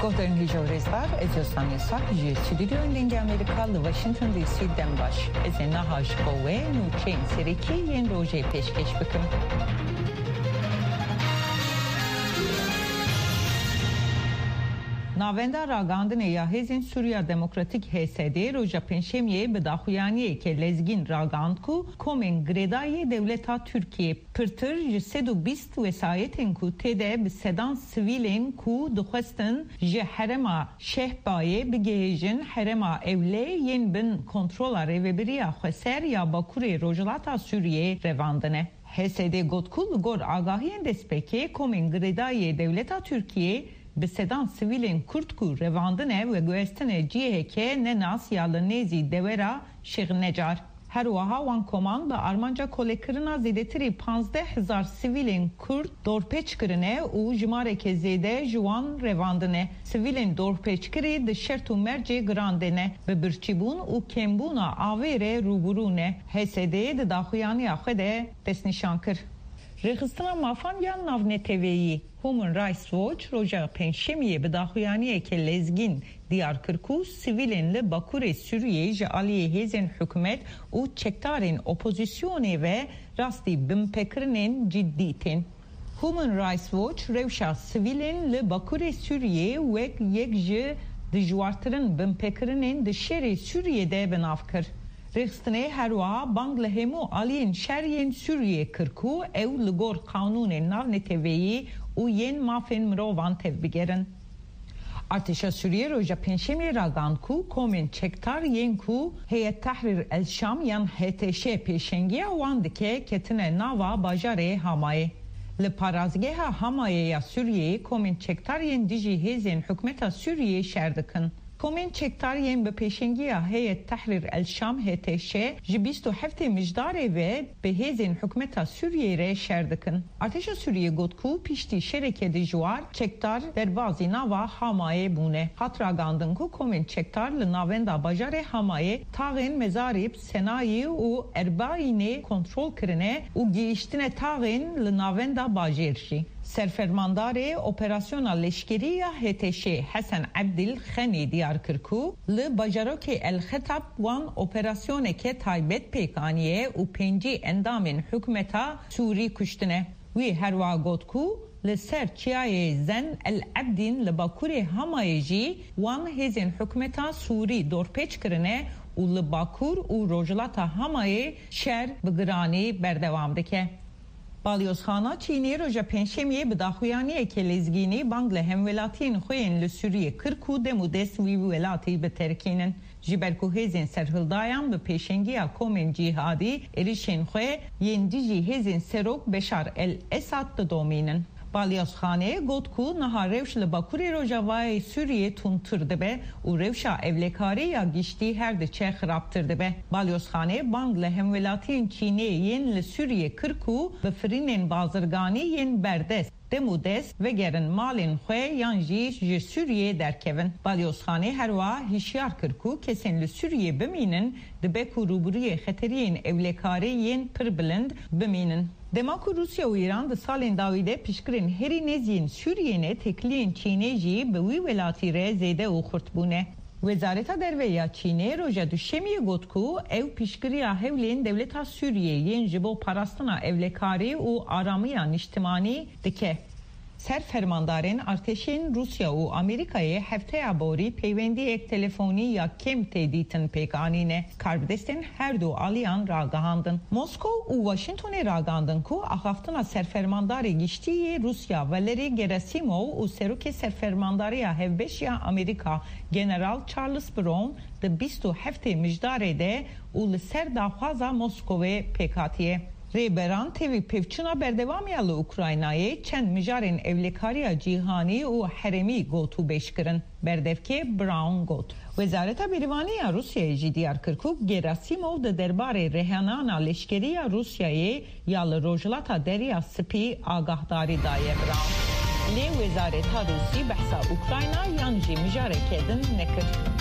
Gohterên hîjorêzgar, ez Yosaniye Sak ji stûdyoyên Dengê Amerîka li Washington DC dem baş. Ez ê niha ji bo wê nûçeyên serêkî yên rojê pêşkêş bikim. Navenda ragandinê ya Hêzên Sûriya Demokratîk (HSD) roja pênşemiyê bi daxuyaniyekê lezgîn ragand ku komên girêdayê dewleta Tirkiye pirtir ji 120 wesayetên ku têde bi sedan sivîlên ku dixwestin ji herêma Şehbayê bigihêjin herêma Ewlê yên bin kontrola rêveberiya Xweser ya Bakurê Rojhilata Sûriyê revandine. HSD got ku li gor agahiyên destpêkê komên girêdayê dewleta Tirkiye bi sedan sivîlên Kurd ku revandine ve guhestine ciheke nenas ya li nêzî dewera Şêxnecar. Her wiha wan koman bi armanca kolekirina zêdetirî 15,000 sivîlên Kurd dorpêçkirine û jimareke zêde ji wan revandine. Sivîlên dorpêçkirî di şert û mercê girandine, bi birçîbûn û kêmbûna avê re rûbirû ne. HSD di daxuyaniya xwe de destnîşan kir. Rêxistina mafan ya navneteveyî Human Rights Watch roja pênşemiyê bi daxuyaniyeke lezgîn diyar kir ku sivîlên li Bakurê Sûriyê ji aliyê hêzên hikûmet û çekdarên opozisyonê ve rastî binpêkirinên ciddî tên. Human Rights Watch rewşa sivîlên li Bakurê Sûriyê wek yek ji dijwartirin binpêkirinên di şerê Sûriyê bi nav kir. Rêxistinê her wiha bang li hemû aliyên şeriyên Sûriyê kir ku ew li gor qanûnên navneteveyî û yên mafên mirovan tevbigerin. Artêşa Sûriyê roja pênşemiyê ragand ku komên çektar yên ku Heyet Tahrir el Şam yan HTŞ pêşengiya wan dike ketine nava bajarê Hamayê. Li parazgeha Hamayê ya Sûriyê komên çektar yên dijî hêzên hikûmeta Sûriyê şer dikin. Komên çektar yên bi pêşengiya Heyet Tahrir el Şam HTŞ ji 27 mijdarê ve bi hêzên hikûmeta Sûriyê re şer dikin. Artêşa Sûriyê got ku piştî şereke dijwar çektar derbazî nava Hamayê bûne. Hat ragandin ku komên çektar li navenda bajarê Hamayê taxên mezarîb Senayî û Erbaînê kontrol kirine û gihîştine taxên li navenda bajêr jî. Serfermandarê operasyona leşkeriya HTŞ Hesen Abdil Xenê diyar kir ku li bajarokê El Xetab wan operasyoneke taybet pêkaniye û pêncî endamên hikûmeta Sûrî kuştine. Wî her wiha got ku li ser çiyayê Zen El Abdîn li Bakurê Hamayê jî wan hêzên hikûmeta Sûrî dorpêç kirine û li Bakur û Rojhilata Hamayê şer bi giranî berdewam dike. Balyozxana Çînê roja pênşemiyê bi daxuyaniyeke lezgînî bang li hemwelatiyên xwe yên li Sûriyê kir ku dem û dest wî welatî biterkînin. Ji ber ku hêzên serhildayan bi pêşengiya komên cîhadî êrişên xwe yên dijî hêzên serok Beşar el Esad didomînin. Balyozxanê got ku niha rewş li Bakurê Rojavayê Sûriyê tûntir dibe û rewşa evlekarî ya giştî her diçe xirabtir dibe. Balyozxanê bang li hemwelatiyên Çînê yên li Sûriyê kir ku bi firînên bazirganî yên berdest dem û dest vegerin malên xwe yan jî ji Sûriyê derkevin. Balyozxanê her wiha hişyar kir ku kesên li Sûriyê bimînin dibe ku rûbiriyê xeteriyên evlekarî yên pir bilind bimînin. Dema ku Rusya û İran di salên dawî de piştgirên herî nêzîn Sûriyê tekliyên Çînê jî bi wî welatî re zêde û xurt bûne. Wezareta Derve ya Çînê roja duşemiyê got ku ew piştgiriya hewlên dewleta Sûriyê yên ji bo parastina evlekarî û aramiya niştimanî dike. Serfermandarên artêşên Rusya û Amerîkayê hefteya borî peywendiyek telefonî ya kêm tê dîtin pêkanîne. Karbidestên her du aliyan ragihandin. Moskov û Washingtonê ragandin ku axaftina serfermandarê giştiyê Rusya Valeri Gerasimov û serokê serfermandariya hevbeş ya Amerîka General Charles Brown di 27 mijdarê de û li ser daxwaza Moskovê pêkatiye. Rêberan tevî pevçûna berdewamiya li Ukraynayê çend mijarên evlekariya cîhanî û herêmî got û bêşkirin. Berdevkê Brown got. Wezareta Berîvanî ya Rusyayê jî diyar kir ku Gerasimov di derbarê rêhenana leşkeriya Rusyayê ya li Rojhilata Deriya Spî agahdarî daye Brown. Lê Wezareta Rusî behsa Ukrayna yan jî mijareke din nekir.